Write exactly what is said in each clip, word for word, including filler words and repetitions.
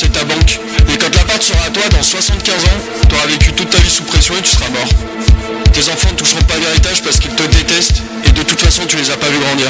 c'est ta banque. Et quand l'appart sera à toi dans soixante-quinze ans, t'auras vécu toute ta vie sous pression et tu seras mort. Tes enfants ne toucheront pas l'héritage parce qu'ils te détestent et de toute façon tu les as pas vus grandir.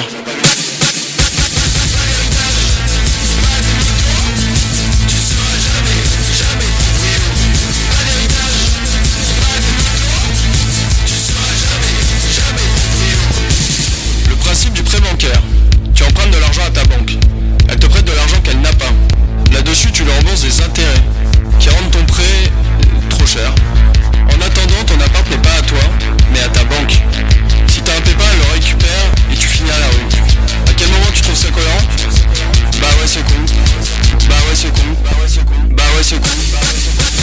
Le principe du prêt bancaire. Tu empruntes de l'argent à ta banque. Elle te prête de l'argent qu'elle n'a pas. Là-dessus, tu leur rembourses des intérêts qui rendent ton prêt trop cher. En attendant, ton appart n'est pas à toi, mais à ta banque. Si t'as un pépin, elle le récupère et tu finis à la rue. À quel moment tu trouves ça cohérent ? Bah ouais, c'est con. Bah ouais, c'est con. Bah ouais, c'est con. Bah ouais, c'est con. Bah ouais, c'est con.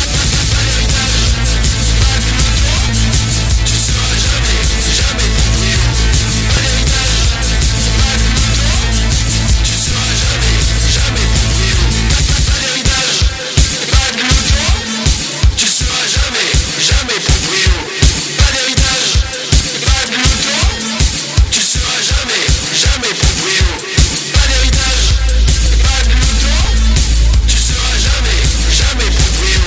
Tu seras jamais, jamais proprio. Pas d'héritage. Pas de loto. Tu seras jamais, jamais proprio. Pas d'héritage. Pas de loto. Tu seras jamais, jamais proprio. Pas d'héritage. Pas de loto. Tu seras jamais, jamais proprio. Pas d'héritage. Pas de loto. Tu seras jamais, jamais proprio.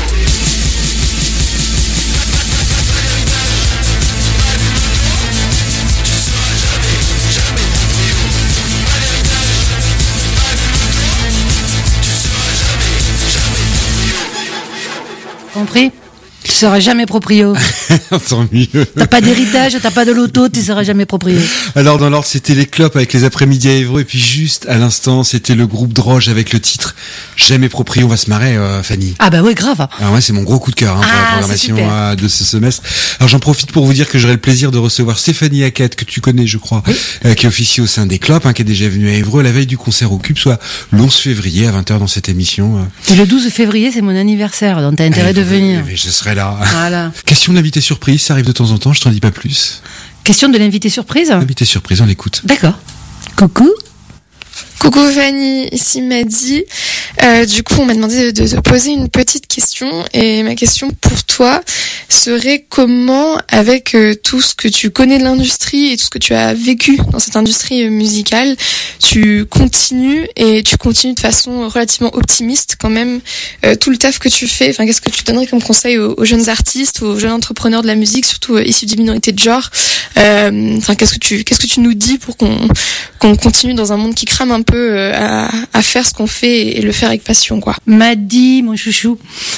Compris ? Tu seras jamais proprio. Tant mieux. T'as pas d'héritage, t'as pas de loto, tu seras jamais proprio. Alors dans l'ordre, c'était les clopes avec les après-midi à Évreux, et puis juste à l'instant, c'était le groupe Droge avec le titre Jamais proprio. On va se marrer, euh, Fanny. Ah bah ouais, grave. Alors moi, c'est mon gros coup de cœur hein, pour Ah, la programmation c'est super. euh, de ce semestre. Alors j'en profite pour vous dire que j'aurai le plaisir de recevoir Stéphanie Hackett, que tu connais, je crois, Oui. euh, qui officie au sein des clopes, hein, qui est déjà venue à Évreux la veille du concert au Cube, soit l'onze février à vingt heures dans cette émission. Euh. Et le douze février, c'est mon anniversaire, donc t'as intérêt Eh, de vous- venir. eh, Je serai là. Voilà. Question d'invité surprise, ça arrive de temps en temps, je t'en dis pas plus. Question de l'invité surprise ? Invité surprise, on l'écoute. D'accord. Coucou. Coucou Fanny, ici Maddy. Euh, du coup, on m'a demandé de te poser une petite question et ma question pour toi serait comment, avec euh, tout ce que tu connais de l'industrie et tout ce que tu as vécu dans cette industrie euh, musicale, tu continues et tu continues de façon relativement optimiste quand même euh, tout le taf que tu fais. Enfin, qu'est-ce que tu donnerais comme conseil aux, aux jeunes artistes, aux jeunes entrepreneurs de la musique, surtout euh, issus des minorités de genre. Euh, Enfin, qu'est-ce que tu qu'est-ce que tu nous dis pour qu'on qu'on continue dans un monde qui crame un peu euh, à, à faire ce qu'on fait et le faire avec passion, quoi. M'a dit, mon chouchou,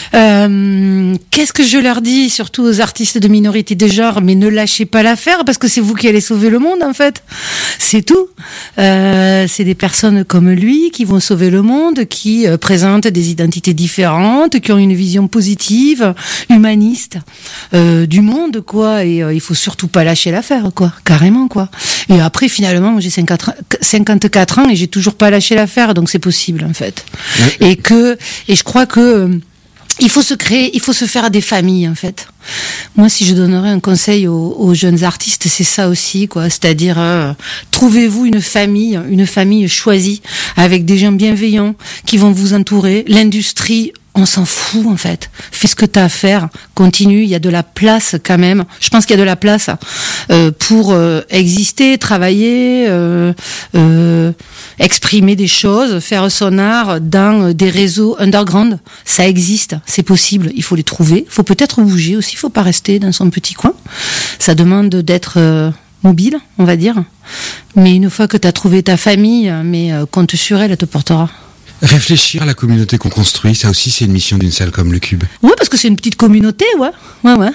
euh, qu'est-ce que je leur dis, surtout aux artistes de minorité de genre, mais ne lâchez pas l'affaire parce que c'est vous qui allez sauver le monde, en fait. C'est tout. Euh, c'est des personnes comme lui qui vont sauver le monde, qui euh, présentent des identités différentes, qui ont une vision positive, humaniste euh, du monde, quoi. Et euh, il faut surtout pas lâcher l'affaire, quoi. Carrément, quoi. Et après, finalement, moi, j'ai cinquante-quatre ans et j'ai toujours pas lâché l'affaire, donc c'est possible, en fait. Ouais. Et que, et je crois que euh, il faut se créer, il faut se faire des familles, en fait. Moi, si je donnerais un conseil aux, aux jeunes artistes, c'est ça aussi, quoi. C'est-à-dire, euh, trouvez-vous une famille, une famille choisie, avec des gens bienveillants qui vont vous entourer. L'industrie, on s'en fout, en fait. Fais ce que t'as à faire. Continue. Il y a de la place, quand même. Je pense qu'il y a de la place euh, pour euh, exister, travailler, euh, euh, exprimer des choses, faire son art dans des réseaux underground. Ça existe. C'est possible. Il faut les trouver. Il faut peut-être bouger aussi. Il faut pas rester dans son petit coin. Ça demande d'être euh, mobile, on va dire. Mais une fois que t'as trouvé ta famille, mais euh, compte sur elle, elle te portera. Réfléchir à la communauté qu'on construit, ça aussi c'est une mission d'une salle comme le Cube. Ouais, parce que c'est une petite communauté, ouais. Ouais, ouais.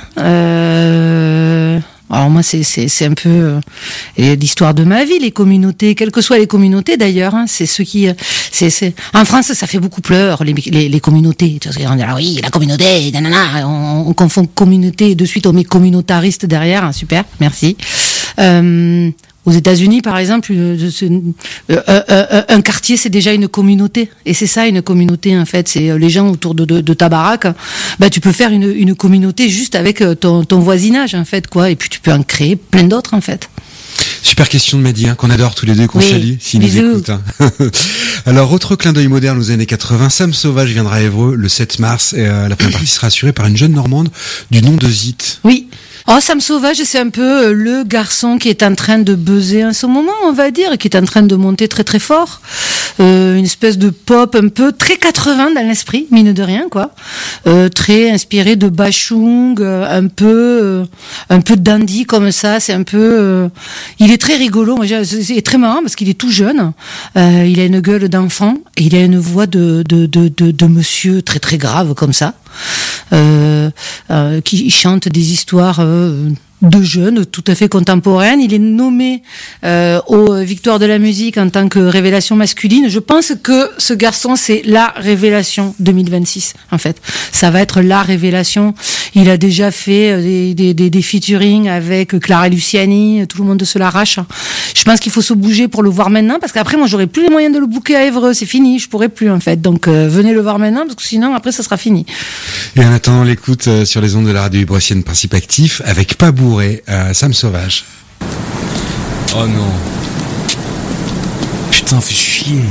Euh... Alors moi, c'est, c'est, c'est un peu euh, l'histoire de ma vie, les communautés, quelles que soient les communautés d'ailleurs. Hein, c'est ceux qui... C'est, c'est... En France, ça fait beaucoup pleur, les, les, les communautés. On dit, ah oui, la communauté, nanana. On, on confond communauté et de suite on met communautariste derrière. Hein, super, merci. Euh... Aux États-Unis, par exemple, euh, euh, euh, un quartier, c'est déjà une communauté. Et c'est ça, une communauté, en fait. C'est les gens autour de, de, de ta baraque. Bah, tu peux faire une, une communauté juste avec ton, ton voisinage, en fait, quoi. Et puis, tu peux en créer plein d'autres, en fait. Super question de Maddy, hein, qu'on adore tous les deux, qu'on Oui. salue, s'il nous Bisous. écoute. Hein. Alors, autre clin d'œil moderne aux années quatre-vingts, Sam Sauvage viendra à Évreux le sept mars, et euh, la première partie sera assurée par une jeune Normande du nom de Zit. Oui. Oh, Sam Sauvage, c'est un peu euh, le garçon qui est en train de buzzer en ce moment, on va dire, qui est en train de monter très très fort. Euh, une espèce de pop un peu très quatre-vingts dans l'esprit, mine de rien, quoi. Euh, très inspiré de Bachung, euh, un peu, euh, un peu dandy comme ça. C'est un peu, euh, il est très rigolo. Moi, j'ai- c'est c'est très marrant parce qu'il est tout jeune. Euh, il a une gueule d'enfant et il a une voix de de de de, de monsieur très très grave comme ça. Euh, euh, qui chante des histoires euh, de jeunes, tout à fait contemporaines. Il est nommé euh, aux Victoires de la musique en tant que révélation masculine. Je pense que ce garçon, c'est la révélation deux mille vingt-six, en fait. Ça va être la révélation. Il a déjà fait euh, des, des, des, des featuring avec Clara Luciani, tout le monde se l'arrache. Je pense qu'il faut se bouger pour le voir maintenant, parce qu'après, moi, j'aurai plus les moyens de le booker à Évreux. C'est fini, je pourrai plus, en fait. Donc, euh, venez le voir maintenant, parce que sinon, après, ça sera fini. Et en attendant l'écoute euh, sur les ondes de la radio ibressienne Principe Actif, avec pas bourré, euh, Sam Sauvage. Oh non. Putain, fais chier.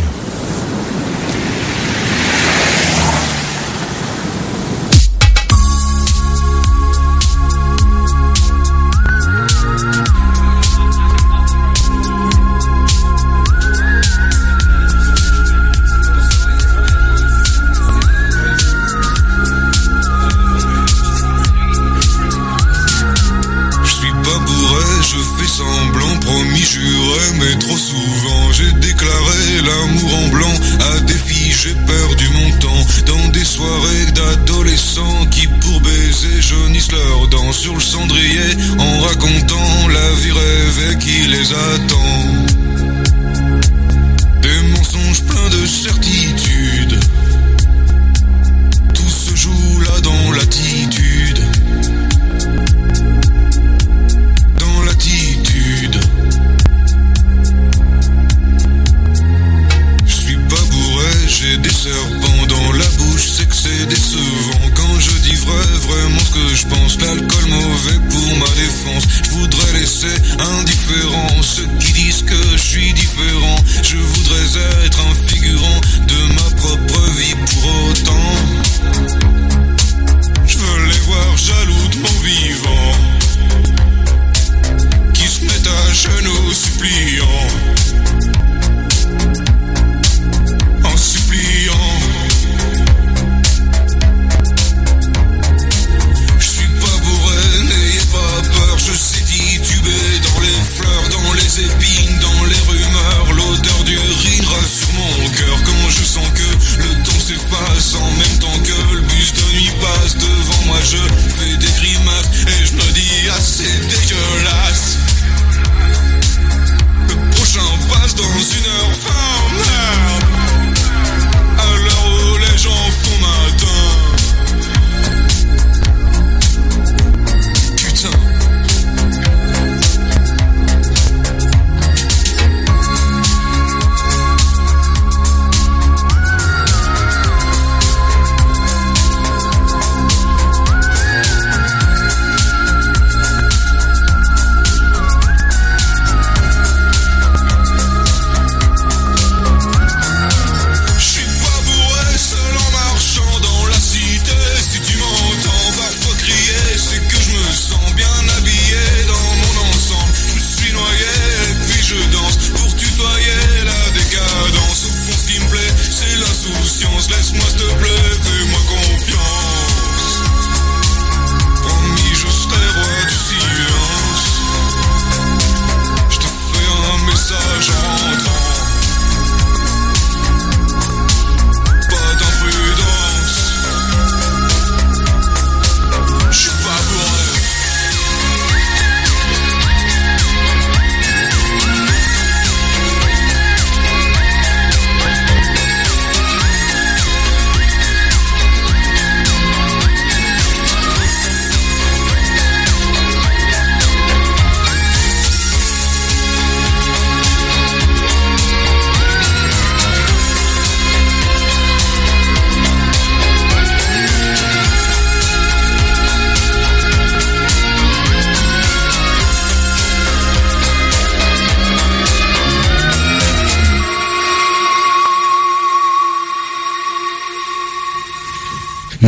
Je suis pas bourré, je fais semblant, promis juré, mais trop souvent j'ai déclaré l'amour en blanc à des filles, j'ai perdu mon temps dans des soirées d'adolescents qui pour baiser jaunissent leurs dents sur le cendrier en racontant la vie rêvée qui les attend. Des mensonges pleins de certitude, tout se joue là dans l'attitude. Dans l'attitude. Je suis pas bourré, j'ai des serpents dans la bouche, c'est que c'est décevant. Quand je dis vrai, vraiment ce que je pense, l'alcool mauvais pour ma défense. Je voudrais laisser indifférent ceux qui disent que je suis différent. Je voudrais être un figurant de ma propre vie pour autant. Je veux les voir jaloux de mon vivant, qui se mettent à genoux suppliant, en suppliant. Je suis pas bourré, n'ayez pas peur, je sais tituber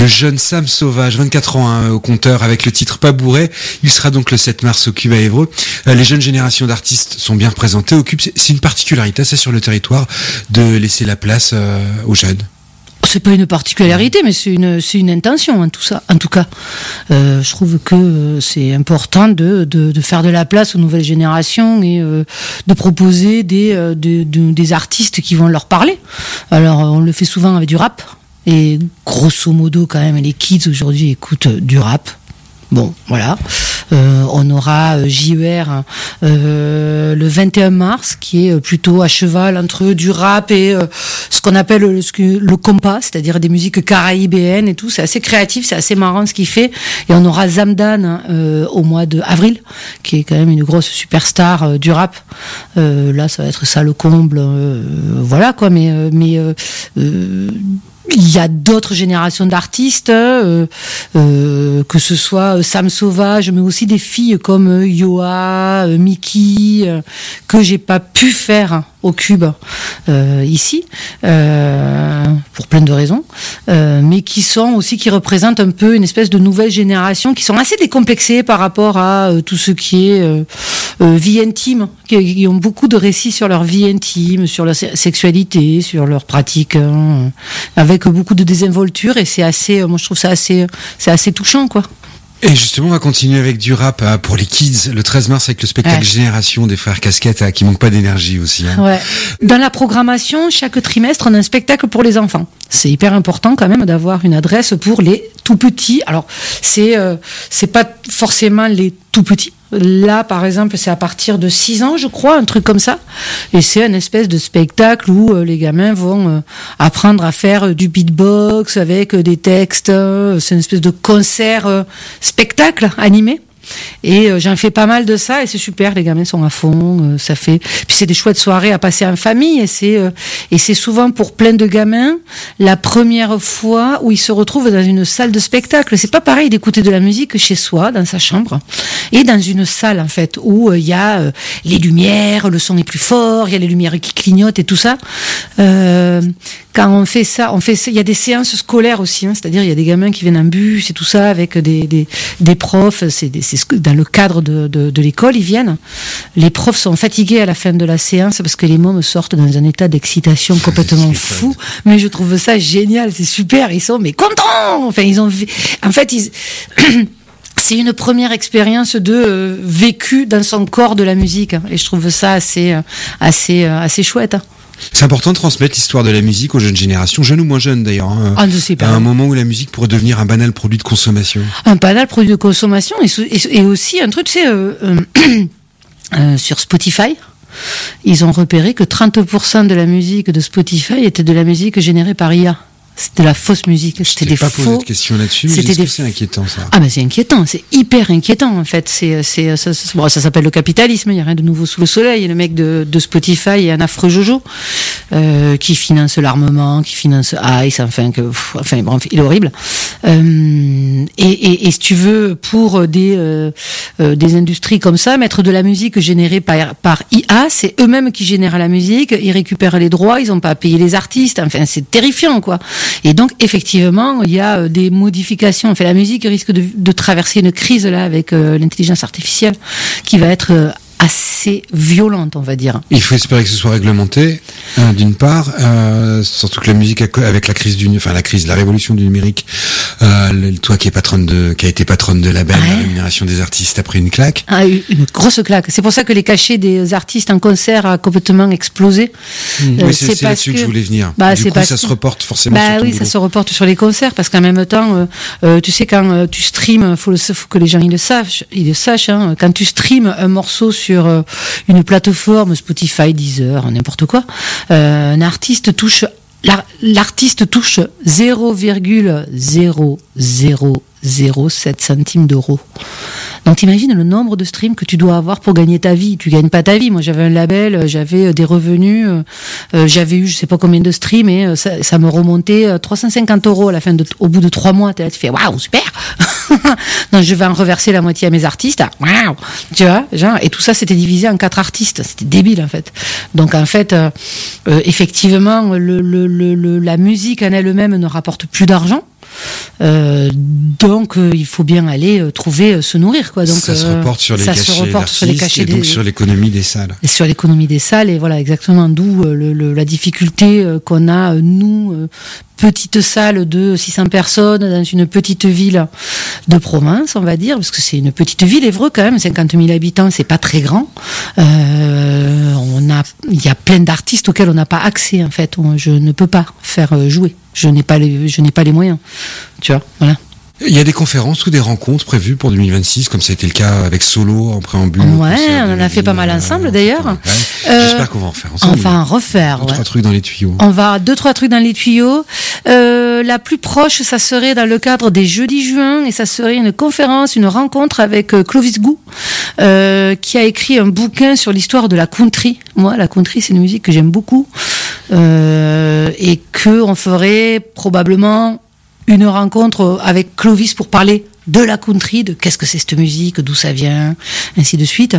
Le jeune Sam Sauvage, vingt-quatre ans hein, au compteur, avec le titre Pas bourré. Il sera donc le sept mars au Cube à Évreux. Euh, les jeunes générations d'artistes sont bien représentées au Cube. C'est, c'est une particularité, ça, sur le territoire, de laisser la place euh, aux jeunes. C'est pas une particularité, mais c'est une c'est une intention, hein, tout ça. En tout cas, euh, je trouve que c'est important de, de de faire de la place aux nouvelles générations et euh, de proposer des euh, de, de, des artistes qui vont leur parler. Alors, on le fait souvent avec du rap. Et grosso modo, quand même, les kids aujourd'hui écoutent du rap. Bon, voilà. Euh, on aura euh, J E R euh, le vingt et un mars, qui est plutôt à cheval entre du rap et euh, ce qu'on appelle le, le compas, c'est-à-dire des musiques caraïbéennes et tout. C'est assez créatif, c'est assez marrant ce qu'il fait. Et on aura Zamdan euh, au mois d'avril, qui est quand même une grosse superstar euh, du rap. Euh, là, ça va être ça le comble. Euh, voilà quoi, mais euh, mais euh, euh, il y a d'autres générations d'artistes, euh, euh, que ce soit Sam Sauvage, mais aussi des filles comme euh, Yoa, euh, Miki, euh, que j'ai pas pu faire au Cube euh, ici, euh, pour plein de raisons, euh, mais qui sont aussi, qui représentent un peu une espèce de nouvelle génération, qui sont assez décomplexées par rapport à euh, tout ce qui est euh, euh, vie intime, qui, qui ont beaucoup de récits sur leur vie intime, sur leur sexualité, sur leurs pratiques, hein, avec beaucoup de désinvolture, et c'est assez, moi je trouve ça assez, c'est assez touchant, quoi. Et justement, on va continuer avec du rap euh, pour les kids le treize mars avec le spectacle ouais. Génération des frères Casquettes euh, qui manque pas d'énergie aussi. Hein. Ouais. Dans la programmation, chaque trimestre, on a un spectacle pour les enfants. C'est hyper important quand même d'avoir une adresse pour les tout petits. Alors, c'est euh, c'est pas forcément les tout petits. Là, par exemple, c'est à partir de six ans, je crois, un truc comme ça. Et c'est un espèce de spectacle où euh, les gamins vont euh, apprendre à faire euh, du beatbox avec euh, des textes. Euh, c'est une espèce de concert euh, spectacle animé. Et euh, j'en fais pas mal de ça et c'est super, les gamins sont à fond, euh, ça fait, puis c'est des chouettes soirées à passer en famille et c'est euh, et c'est souvent pour plein de gamins la première fois où ils se retrouvent dans une salle de spectacle. C'est pas pareil d'écouter de la musique chez soi, dans sa chambre, et dans une salle en fait où il euh, y a euh, les lumières, le son est plus fort, il y a les lumières qui clignotent et tout ça. Euh, quand on fait ça, on fait il y a des séances scolaires aussi, hein, c'est-à-dire il y a des gamins qui viennent en bus et tout ça avec des des, des profs, c'est des, c'est dans le cadre de, de, de l'école, ils viennent. Les profs sont fatigués à la fin de la séance parce que les mômes sortent dans un état d'excitation complètement fou. Mais je trouve ça génial, c'est super. Ils sont mais contents. Enfin, ils ont, en fait, ils c'est une première expérience de euh, vécu dans son corps de la musique, et je trouve ça assez, assez, assez chouette. C'est important de transmettre l'histoire de la musique aux jeunes générations, jeunes ou moins jeunes d'ailleurs. Hein, ah, je sais pas. À un moment où la musique pourrait devenir un banal produit de consommation. Un banal produit de consommation et, et, et aussi un truc, tu sais, euh, euh, euh, sur Spotify, ils ont repéré que trente pour cent de la musique de Spotify était de la musique générée par I A. C'était de la fausse musique. C'était des pas faux. Posé de questions là-dessus. Mais c'était des... c'est inquiétant ça. Ah ben c'est inquiétant, c'est hyper inquiétant en fait. C'est c'est ça, ça, bon, ça s'appelle le capitalisme. Il y a rien de nouveau sous le soleil. Le mec de, de Spotify est un affreux Jojo euh, qui finance l'armement, qui finance Ice. Enfin que, pff, enfin bref, il est horrible. Euh, et, et, et si tu veux, pour des euh, euh, des industries comme ça, mettre de la musique générée par par I A, c'est eux-mêmes qui génèrent la musique. Ils récupèrent les droits. Ils ont pas à payer les artistes. Enfin c'est terrifiant quoi. Et donc, effectivement, il y a des modifications. Enfin, la musique risque de, de traverser une crise là avec euh, l'intelligence artificielle qui va être euh, assez violente, on va dire. Il faut espérer que ce soit réglementé, euh, d'une part, euh, surtout que la musique, avec la crise du, enfin la crise, la révolution du numérique, euh, toi qui es patronne de, qui a été patronne de label, ouais. La rémunération des artistes a pris une claque. Ah, une grosse claque. C'est pour ça que les cachets des artistes en concert a complètement explosé. Mmh. Euh, oui, c'est, c'est, c'est là-dessus que... que je voulais venir. Bah, du c'est coup, parce ça que... se reporte forcément. Bah sur ton oui, boulot. Ça se reporte sur les concerts parce qu'en même temps, euh, euh, tu sais quand euh, tu streams, faut, le, faut que les gens ils le sachent, ils le sachent. Hein, quand tu streams un morceau sur euh, une plateforme, Spotify, Deezer, n'importe quoi, euh, un artiste touche, l'artiste touche zéro virgule zéro zéro zéro sept centimes d'euros. Donc t'imagines le nombre de streams que tu dois avoir pour gagner ta vie. Tu gagnes pas ta vie. Moi j'avais un label, j'avais des revenus, euh, j'avais eu je sais pas combien de streams et euh, ça, ça me remontait trois cent cinquante euros à la fin de, au bout de trois mois. T'es là, tu fais waouh super. Donc je vais en reverser la moitié à mes artistes. Waouh, tu vois, genre, et tout ça c'était divisé en quatre artistes. C'était débile en fait. Donc en fait euh, euh, effectivement le, le, le, le, la musique en elle-même ne rapporte plus d'argent. Euh, donc euh, il faut bien aller euh, trouver euh, se nourrir quoi. Donc ça se euh, reporte sur les ça cachets se reporte sur les d'artistes cachets et donc des- sur l'économie des salles. et sur l'économie des salles et voilà exactement d'où euh, le, le- la difficulté euh, qu'on a euh, nous euh, petite salle de six cents personnes dans une petite ville de province on va dire parce que c'est une petite ville Évreux quand même cinquante mille habitants c'est pas très grand euh, on a il y a plein d'artistes auxquels on n'a pas accès en fait on, je ne peux pas faire euh, jouer je n'ai pas les je n'ai pas les moyens tu vois voilà. Il y a des conférences ou des rencontres prévues pour deux mille vingt-six, comme ça a été le cas avec Solo en préambule. au Ouais, concert on de en a fait pas mal Lille, ensemble, euh, d'ailleurs. ouais. Euh, J'espère qu'on va en faire ensemble. On va en refaire. Deux, ouais. trois trucs dans les tuyaux. On va deux trois trucs dans les tuyaux. Euh, la plus proche, ça serait dans le cadre des jeudis juin et ça serait une conférence, une rencontre avec euh, Clovis Gou, euh, qui a écrit un bouquin sur l'histoire de la country. Moi, la country, c'est une musique que j'aime beaucoup euh, et que on ferait probablement une rencontre avec Clovis pour parler de la country, de qu'est-ce que c'est cette musique, d'où ça vient, ainsi de suite.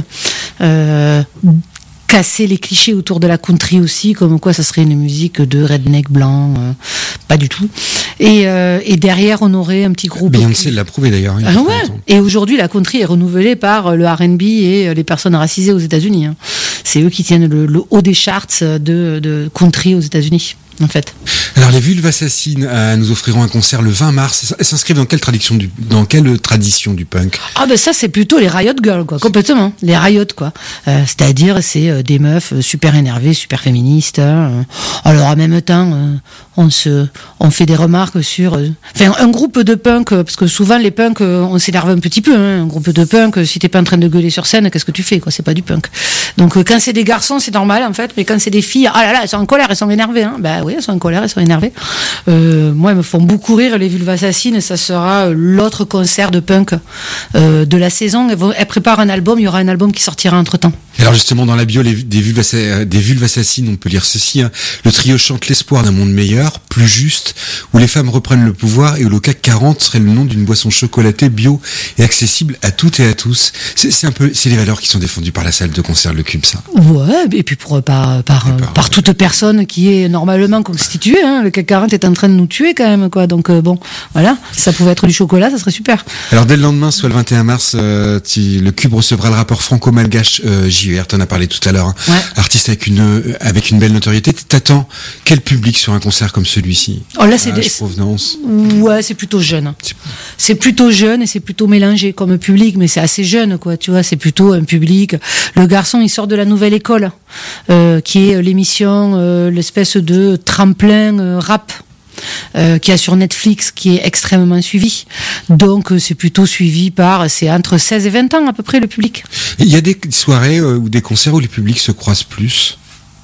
Euh, casser les clichés autour de la country aussi, comme quoi ça serait une musique de redneck blanc, euh, pas du tout. Et, euh, et derrière, on aurait un petit groupe. Beyoncé l'a prouvé d'ailleurs. il y a Ah pas ouais. longtemps. Et aujourd'hui, la country est renouvelée par le R and B et les personnes racisées aux États-Unis. hein. C'est eux qui tiennent le, le haut des charts de, de country aux États-Unis, en fait. Alors les Vulves Assassines euh, nous offriront un concert le vingt mars. Elles s'inscrivent dans quelle tradition du dans quelle tradition du punk? Ah ben ça c'est plutôt les Riot Girls quoi, complètement, les Riot quoi. Euh, c'est-à-dire c'est euh, des meufs euh, super énervées, super féministes. hein. Alors en même temps, euh, on se, on fait des remarques sur, euh, enfin un groupe de punk euh, parce que souvent les punks euh, on s'énerve un petit peu. Hein, un groupe de punk, euh, si t'es pas en train de gueuler sur scène, qu'est-ce que tu fais quoi? C'est pas du punk. Donc euh, quand c'est des garçons c'est normal en fait, mais quand c'est des filles, ah là là, elles sont en colère, elles sont énervées. Hein. Bah oui, elles sont en colère, elles sont énervées. Euh, moi, elles me font beaucoup rire, les Vulves Assassines. Ça sera euh, l'autre concert de punk euh, de la saison. Elles, vont, elles préparent un album. Il y aura un album qui sortira entre-temps. Et alors justement dans la bio les, des, vulves assa- des Vulves Assassines, on peut lire ceci. Hein. Le trio chante l'espoir d'un monde meilleur, plus juste, où les femmes reprennent le pouvoir et où le C A C quarante serait le nom d'une boisson chocolatée bio et accessible à toutes et à tous. C'est, c'est un peu, c'est les valeurs qui sont défendues par la salle de concert Le Cube, ça. Ouais, et puis pour, par, par, Et par- par toute personne qui est normalement constituée. Hein. Le C A C quarante est en train de nous tuer quand même, quoi. Donc euh, bon, voilà. Si ça pouvait être du chocolat, ça serait super. Alors dès le lendemain, soit le vingt et un mars, euh, tu- le Cube recevra le rappeur franco-malgache euh, J E R, t'en as parlé tout à l'heure, hein. Ouais. Artiste avec une euh, avec une belle notoriété. T'attends quel public sur un concert comme celui-ci? Oh là, c'est Âge, des- provenance. Ouais, c'est plutôt jeune. C'est- C'est plutôt jeune et c'est plutôt mélangé comme public, mais c'est assez jeune, quoi. Tu vois, c'est plutôt un public. Le garçon, il sort de la nouvelle école, euh, qui est l'émission, euh, l'espèce de tremplin euh, rap. Euh, qui a sur Netflix, qui est extrêmement suivi. Donc euh, c'est plutôt suivi par, c'est entre seize et vingt ans à peu près le public. Il y a des soirées euh, ou des concerts où les publics se croisent plus.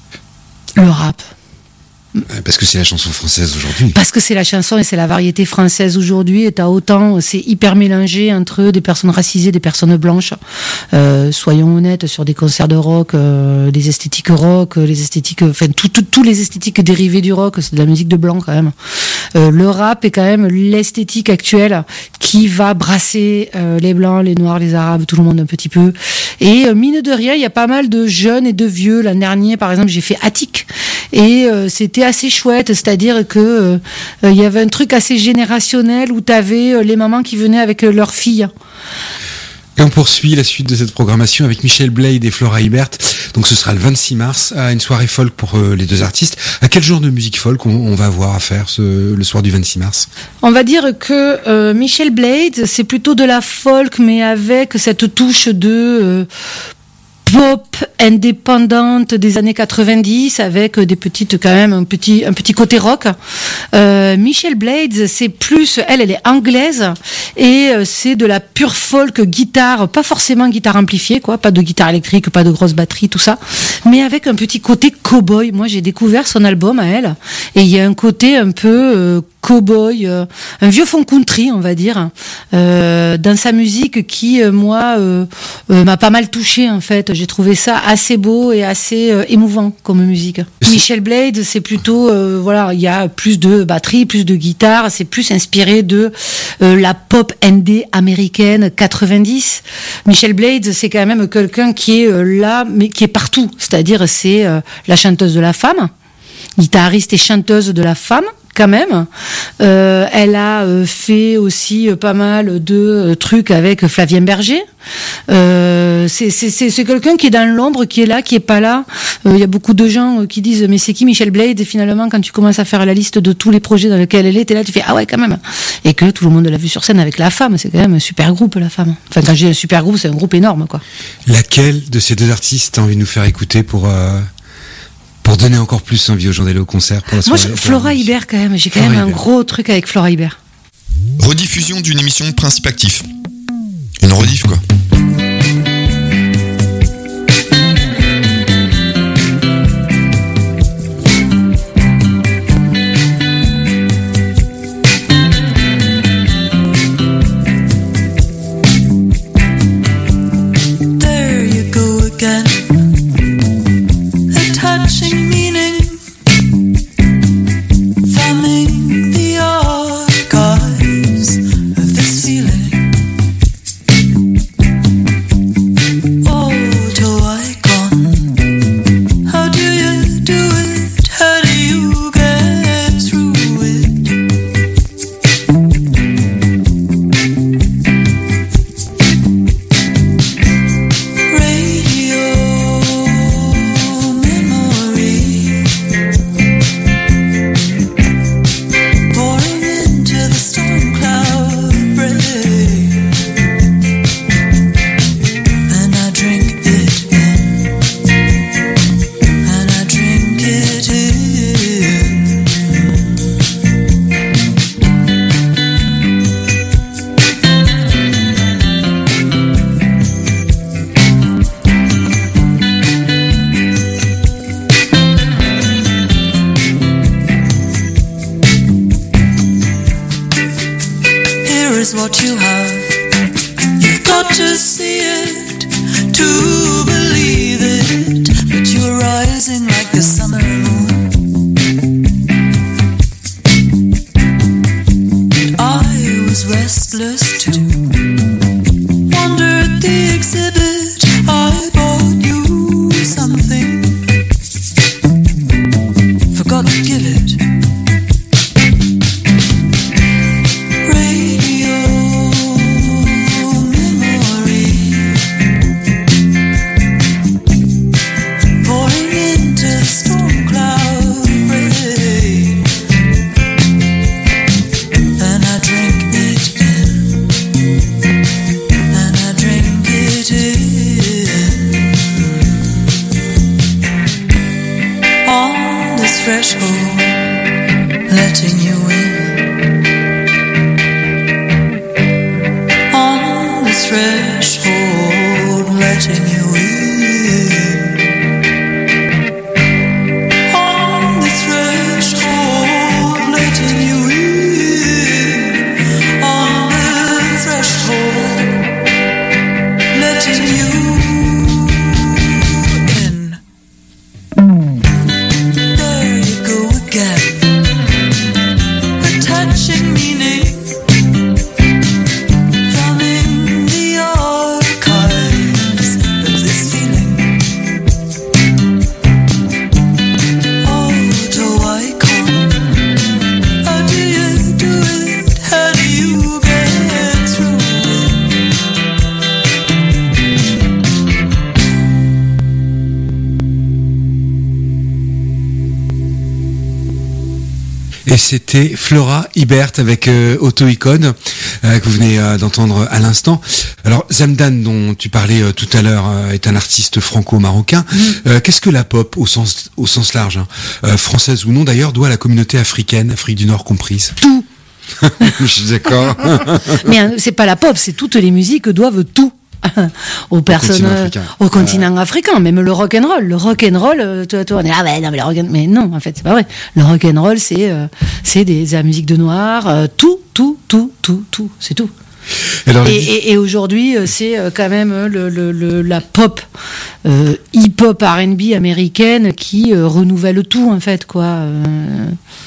Le rap. Euh, Parce que c'est la chanson française aujourd'hui. Parce que c'est la chanson et c'est la variété française aujourd'hui, et t'as autant, c'est hyper mélangé entre des personnes racisées, des personnes blanches. Euh, soyons honnêtes, sur des concerts de rock, euh, des esthétiques rock, euh, les esthétiques, enfin tout- tout- tous les esthétiques dérivés du rock, c'est de la musique de blanc quand même. Euh, le rap est quand même l'esthétique actuelle qui va brasser euh, les blancs, les noirs, les arabes, tout le monde un petit peu. Et euh, mine de rien, il y a pas mal de jeunes et de vieux. L'an dernier, par exemple, j'ai fait Attic et euh, c'était assez chouette, c'est-à-dire que euh, euh, il y avait un truc assez générationnel où t'avais euh, les mamans qui venaient avec euh, leurs filles. Et on poursuit la suite de cette programmation avec Michel Blade et Flora Ibert. Donc ce sera le vingt-six mars, à une soirée folk pour euh, les deux artistes. À quel genre de musique folk on, on va avoir à faire ce, le soir du vingt-six mars? On va dire que euh, Michel Blade, c'est plutôt de la folk, mais avec cette touche de euh, pop indépendante des années quatre-vingt-dix, avec des petites, quand même, un petit, un petit côté rock. Euh, Michel Blades, c'est plus, elle, elle est anglaise, et euh, c'est de la pure folk guitare, pas forcément guitare amplifiée, quoi, pas de guitare électrique, pas de grosse batterie, tout ça, mais avec un petit côté cow-boy. Moi, j'ai découvert son album à elle, et il y a un côté un peu euh, cow-boy, euh, un vieux fond country, on va dire, euh, dans sa musique qui, euh, moi, euh, euh, m'a pas mal touché en fait. J'ai trouvé ça assez beau et assez euh, émouvant comme musique. Michel Blade, c'est plutôt, euh, voilà, il y a plus de batterie, plus de guitare, c'est plus inspiré de euh, la pop indé américaine quatre-vingt-dix. Michel Blade, c'est quand même quelqu'un qui est euh, là, mais qui est partout. C'est-à-dire, c'est euh, la chanteuse de la femme, guitariste et chanteuse de la femme, quand même. Euh, elle a euh, fait aussi euh, pas mal de euh, trucs avec Flavien Berger. Euh, c'est, c'est, c'est, c'est quelqu'un qui est dans l'ombre, qui est là, qui est pas là. Il euh, y a beaucoup de gens euh, qui disent mais c'est qui Michel Blade? Et finalement, quand tu commences à faire la liste de tous les projets dans lesquels elle est, t'es là, tu fais ah ouais quand même. Et que tout le monde l'a vu sur scène avec La Femme. C'est quand même un super groupe, La Femme. Enfin, quand j'ai un super groupe, c'est un groupe énorme, quoi. Laquelle de ces deux artistes t'as envie de nous faire écouter pour euh... pour donner encore plus envie aux gens d'aller au concert pour la soirée? Moi, je, Flora Hibert, quand même. J'ai quand Flora même un Hibert. gros truc avec Flora Hibert. Rediffusion d'une émission Principe Actif. Une rediff, quoi. There you go again. A touching meaning, thumbing the archives of this feeling. Auto icon, how do you do it? How do you get through it? Radio memory, pouring into the storm cloud rain, and I drink it in, and I drink it in. Here is what you have. You've got to see it to believe it. But you're rising like the summer moon. I was restless too. Wondered the exhibit. I bought you something. Forgot to give it. Radio memory, pouring into the storm cloud rain, and I drink it in, and I drink it in. On this threshold, letting you in. On this threshold, letting you in. On this threshold, letting you in. On the threshold, letting you in. There you go again. A touching meaning, thumbing the archives of this feeling. Auto icon, how do you do it? How do you get through it? Et c'était Flora Hibert avec euh, Auto-Icon euh, que vous venez euh, d'entendre à l'instant. Alors Zamdan, dont tu parlais euh, tout à l'heure, euh, est un artiste franco-marocain. Mmh. Euh, qu'est-ce que la pop au sens au sens large, hein, euh, française ou non d'ailleurs, doit à la communauté africaine, Afrique du Nord comprise? Tout. Je suis d'accord. Mais hein, c'est pas la pop, c'est toutes les musiques doivent tout. aux personnes continent africain. au continent euh... africain, même le rock and roll, le rock and roll, toi, toi, on est ah ben non mais le rock and... mais non en fait c'est pas vrai. Le rock and roll c'est euh, c'est des de la musique de noir, euh, tout tout tout tout tout, c'est tout. Alors, et, et, et aujourd'hui, c'est quand même le, le, le, la pop, euh, hip-hop R and B américaine qui euh, renouvelle tout en fait, quoi. Euh,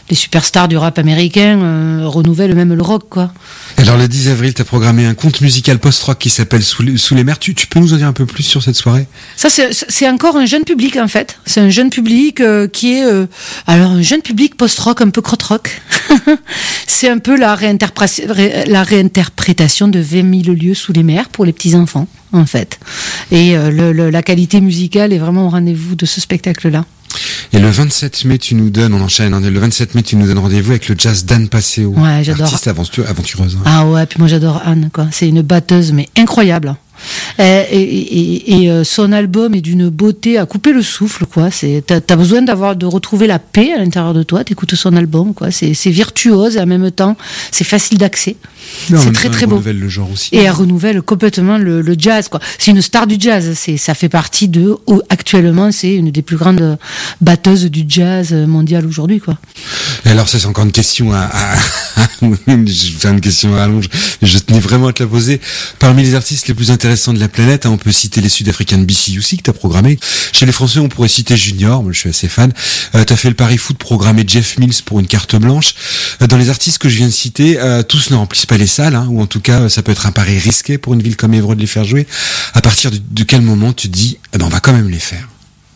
les superstars du rap américain euh, renouvellent même le rock, quoi. Alors le dix avril, tu as programmé un conte musical post-rock qui s'appelle Sous les, Sous les mers. Tu, tu peux nous en dire un peu plus sur cette soirée ? Ça, c'est, c'est encore un jeune public, en fait. C'est un jeune public euh, qui est... Euh, alors, un jeune public post-rock, un peu crotte-rock. C'est un peu la, réinterpré- ré, la réinterprétation de vingt mille lieues sous les mers pour les petits-enfants, en fait. Et euh, le, le, la qualité musicale est vraiment au rendez-vous de ce spectacle-là. Et le vingt-sept mai, tu nous donnes, on enchaîne, hein, le vingt-sept mai, tu nous donnes rendez-vous avec le jazz d'Anne Passeo. Ouais, j'adore. Artiste aventure, aventureuse. Hein. Ah ouais, puis moi j'adore Anne, quoi. C'est une batteuse, mais incroyable. Et, et, et, et son album est d'une beauté à couper le souffle, quoi. C'est, t'as, t'as besoin d'avoir, de retrouver la paix à l'intérieur de toi. T'écoutes son album, quoi. C'est, c'est virtuose et en même temps, c'est facile d'accès. Mais c'est très temps, très beau. Elle renouvelle le genre aussi. Et elle renouvelle complètement le, le jazz, quoi. C'est une star du jazz. C'est, ça fait partie de, actuellement, c'est une des plus grandes batteuses du jazz mondial aujourd'hui, quoi. Et alors ça, c'est encore une question à, à, je vais faire une question à rallonge. Je tenais vraiment à te la poser. Parmi les artistes les plus intéressants de la planète, hein, on peut citer les Sud-Africains de B C U C que t'as programmé. Chez les Français, on pourrait citer Junior. Moi, je suis assez fan. Euh, t'as fait le Paris Foot, programmé Jeff Mills pour une carte blanche. Euh, dans les artistes que je viens de citer, euh, tous ne remplissent pas les salles, hein, ou en tout cas, ça peut être un pari risqué pour une ville comme Évreux de les faire jouer. À partir de, de quel moment tu te dis, eh ben, on va quand même les faire?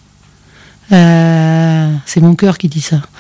Euh, c'est mon cœur qui dit ça.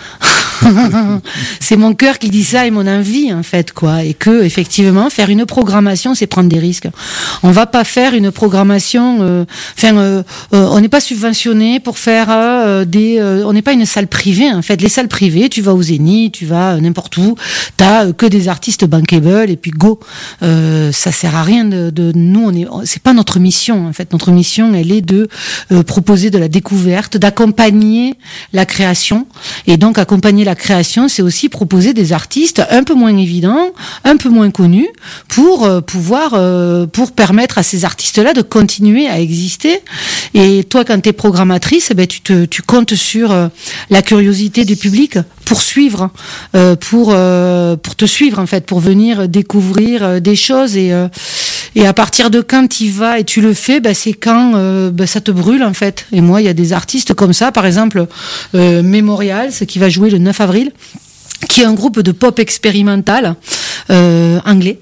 C'est mon cœur qui dit ça et mon envie, en fait, quoi. Et que, effectivement, faire une programmation, c'est prendre des risques. On va pas faire une programmation, euh, enfin, euh, euh, on n'est pas subventionné pour faire euh, des, euh, on n'est pas une salle privée, en fait. Les salles privées, tu vas au Zénith, tu vas euh, n'importe où, t'as euh, que des artistes bankable et puis go. Euh, ça sert à rien de, de nous, on est, c'est pas notre mission, en fait. Notre mission, elle est de euh, proposer de la découverte, d'accompagner la création, et donc accompagner la création, c'est aussi proposer des artistes un peu moins évidents, un peu moins connus, pour euh, pouvoir, euh, pour permettre à ces artistes-là de continuer à exister. Et toi, quand t'es programmatrice, eh ben tu te, tu comptes sur euh, la curiosité du public pour suivre, euh, pour euh, pour te suivre en fait, pour venir découvrir euh, des choses et euh, et à partir de quand tu y vas et tu le fais, ben c'est quand euh, ben ça te brûle en fait. Et moi, il y a des artistes comme ça, par exemple euh, Memorial, ce qui va jouer le neuf avril, qui est un groupe de pop expérimental euh, anglais.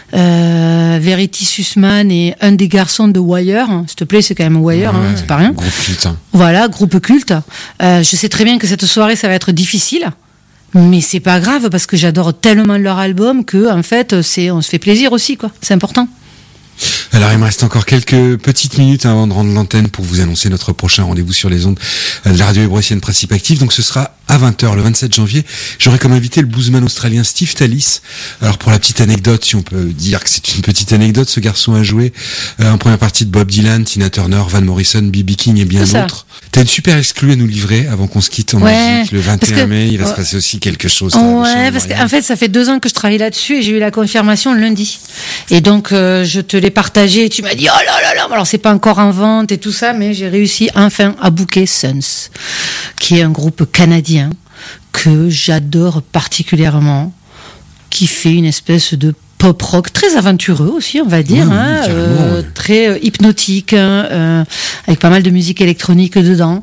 Euh, Verity Sussman est un des garçons de Wire. S'il te plaît, c'est quand même Wire, ouais, hein, c'est pas rien. Groupe culte. Hein. Voilà, groupe culte. Euh, je sais très bien que cette soirée, ça va être difficile. Mais c'est pas grave parce que j'adore tellement leur album que, en fait, c'est, on se fait plaisir aussi, quoi. C'est important. Alors, il me reste encore quelques petites minutes avant de rendre l'antenne pour vous annoncer notre prochain rendez-vous sur les ondes de la radio ébreussienne Principe Active. Donc, ce sera à vingt heures le vingt-sept janvier. J'aurai comme invité le bluesman australien Steve Tallis. Alors, pour la petite anecdote, si on peut dire que c'est une petite anecdote, ce garçon a joué euh, en première partie de Bob Dylan, Tina Turner, Van Morrison, B B King et bien d'autres. T'as une super exclue à nous livrer avant qu'on se quitte en ouais, musique. Le vingt et un que, mai, il va oh, se passer aussi quelque chose. Ouais, parce qu'en fait, ça fait deux ans que je travaille là-dessus et j'ai eu la confirmation lundi. Et donc, euh, je te l'ai partagé et tu m'as dit, oh là là là, alors c'est pas encore en vente et tout ça, mais j'ai réussi enfin à booker Sons, qui est un groupe canadien que j'adore particulièrement, qui fait une espèce de pop rock très aventureux aussi, on va dire, oui, hein, oui, euh, ouais. très euh, hypnotique, hein, euh, avec pas mal de musique électronique dedans.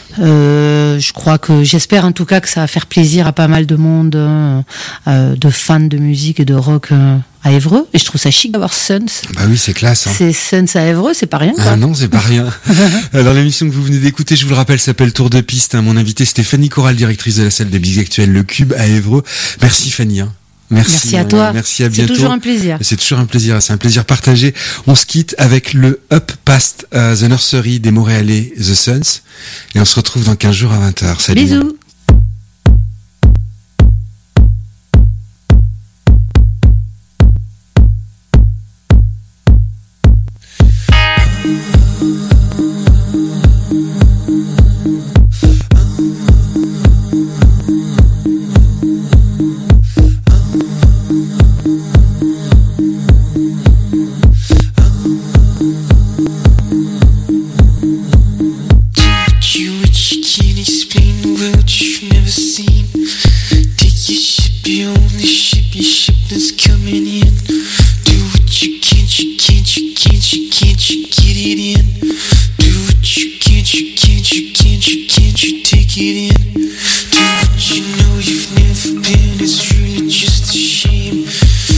Euh, je crois que, j'espère en tout cas que ça va faire plaisir à pas mal de monde, euh, de fans de musique et de rock euh, à Évreux. Et je trouve ça chic d'avoir Sons. Bah oui, c'est classe. Hein. C'est Sons à Évreux, c'est pas rien, quoi. Ah non, c'est pas rien. Alors l'émission que vous venez d'écouter, je vous le rappelle, s'appelle Tour de piste. Hein. Mon invité, c'était Fanny Corral, directrice de la salle des Bigs Actuels, Le Cube à Évreux. Merci Fanny. Hein. Merci, merci à toi. Merci, à bientôt. C'est toujours un plaisir. C'est toujours un plaisir. C'est un plaisir partagé. On se quitte avec le Up Past uh, the Nursery des Montréalais, The Sons. Et on se retrouve dans quinze jours à vingt heures. Salut. Bisous. Get in.